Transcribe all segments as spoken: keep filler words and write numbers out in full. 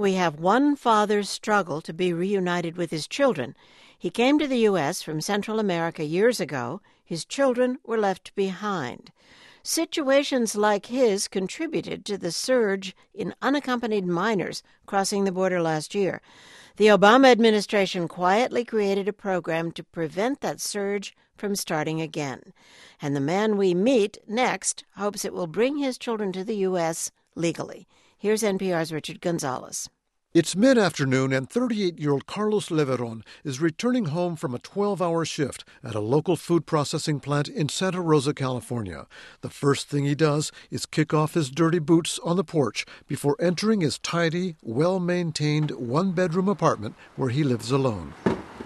we have one father's struggle to be reunited with his children. He came to the U S from Central America years ago. His children were left behind. Situations like his contributed to the surge in unaccompanied minors crossing the border last year. The Obama administration quietly created a program to prevent that surge from starting again. And the man we meet next hopes it will bring his children to the U S legally. Here's N P R's Richard Gonzalez. It's mid-afternoon, and thirty-eight-year-old Carlos Leveron is returning home from a twelve-hour shift at a local food processing plant in Santa Rosa, California. The first thing he does is kick off his dirty boots on the porch before entering his tidy, well-maintained one-bedroom apartment where he lives alone.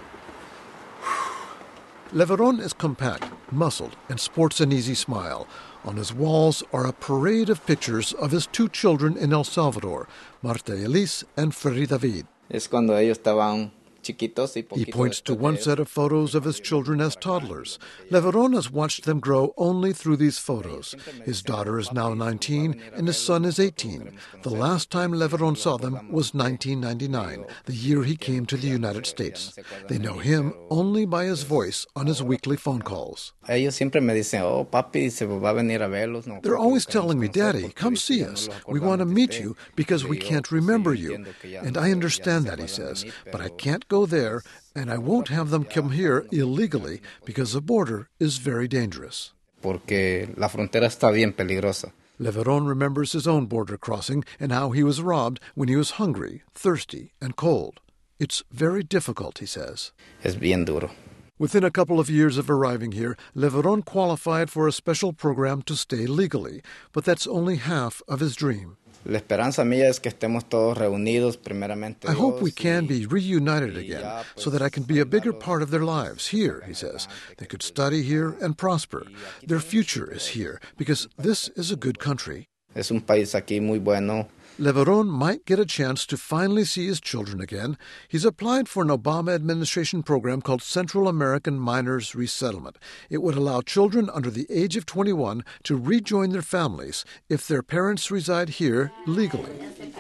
Leveron is compact, muscled, and sports an easy smile. On his walls are a parade of pictures of his two children in El Salvador, Marta Elise and Ferry David. Es cuando ellos estaban chiquitos y poquito. He points to one set of photos of his children as toddlers. Leveron has watched them grow only through these photos. His daughter is now nineteen and his son is eighteen. The last time Leveron saw them was nineteen ninety-nine, the year he came to the United States. They know him only by his voice on his weekly phone calls. Ellos siempre me dicen, oh, papi, se va a venir a verlos. They're always telling me, Daddy, come see us. We want to meet you because we can't remember you. And I understand that, he says, but I can't go there, and I won't have them come here illegally because the border is very dangerous. Porque la frontera está bien peligrosa. Leveron remembers his own border crossing and how he was robbed when he was hungry, thirsty, and cold. It's very difficult, he says. Es bien duro. Within a couple of years of arriving here, Leveron qualified for a special program to stay legally, but that's only half of his dream. La esperanza mía es que estemos todos reunidos, primeramente. I hope we can be reunited again so that I can be a bigger part of their lives here, he says. They could study here and prosper. Their future is here because this is a good country. Es un país aquí muy bueno. Leveron might get a chance to finally see his children again. He's applied for an Obama administration program called Central American Minors Resettlement. It would allow children under the age of twenty-one to rejoin their families if their parents reside here legally.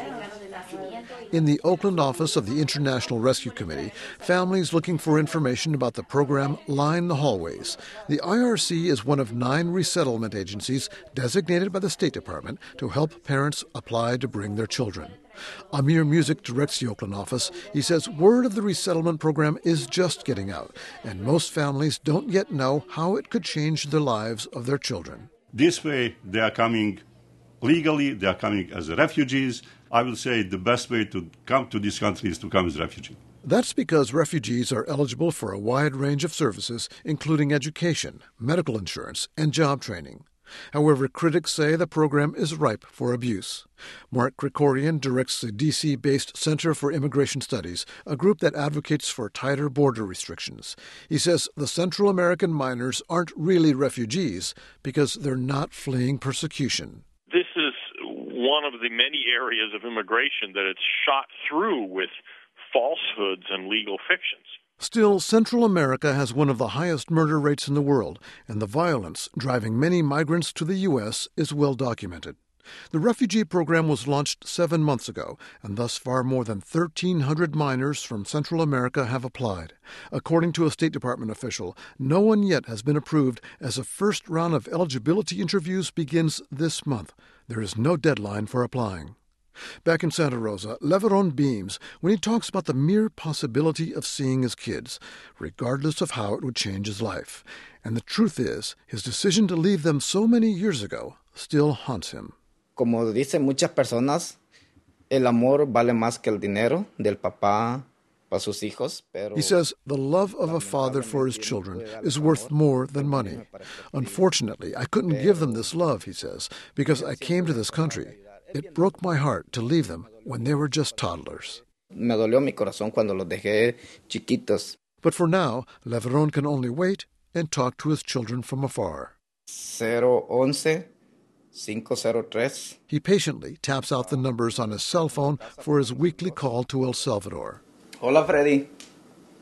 In the Oakland office of the International Rescue Committee, families looking for information about the program line the hallways. The I R C is one of nine resettlement agencies designated by the State Department to help parents apply to bring their children. Amir Music directs the Oakland office. He says word of the resettlement program is just getting out, and most families don't yet know how it could change the lives of their children. This way, they are coming legally, they are coming as refugees. I will say the best way to come to this country is to come as refugee. That's because refugees are eligible for a wide range of services, including education, medical insurance, and job training. However, critics say the program is ripe for abuse. Mark Krikorian directs the D C-based Center for Immigration Studies, a group that advocates for tighter border restrictions. He says the Central American minors aren't really refugees because they're not fleeing persecution. This is one of the many areas of immigration that it's shot through with falsehoods and legal fictions. Still, Central America has one of the highest murder rates in the world, and the violence driving many migrants to the U S is well documented. The refugee program was launched seven months ago, and thus far more than thirteen hundred minors from Central America have applied. According to a State Department official, no one yet has been approved as a first round of eligibility interviews begins this month. There is no deadline for applying. Back in Santa Rosa, Leveron beams when he talks about the mere possibility of seeing his kids, regardless of how it would change his life. And the truth is, his decision to leave them so many years ago still haunts him. Como dicen muchas personas, el amor vale más que el dinero del papá para sus hijos. Pero he says the love of a father for his children is worth more than money. Unfortunately, I couldn't give them this love, he says, because I came to this country. It broke my heart to leave them when they were just toddlers. Me dolió mi corazón cuando los dejé chiquitos. But for now, Leveron can only wait and talk to his children from afar. cero once cinco cero tres He patiently taps out the numbers on his cell phone for his weekly call to El Salvador. Hola, Freddy.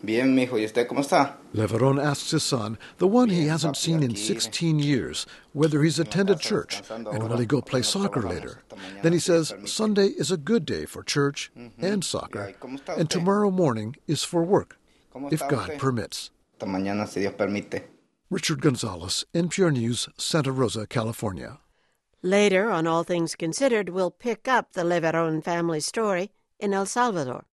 Bien, mijo, ¿y usted cómo está? Leveron asks his son, the one he hasn't seen in sixteen years, whether he's attended church and will he go play soccer later. Then he says Sunday is a good day for church and soccer, and tomorrow morning is for work, if God permits. Hasta mañana, si Dios permite. Richard Gonzalez, N P R News, Santa Rosa, California. Later on All Things Considered, we'll pick up the Leveron family story in El Salvador.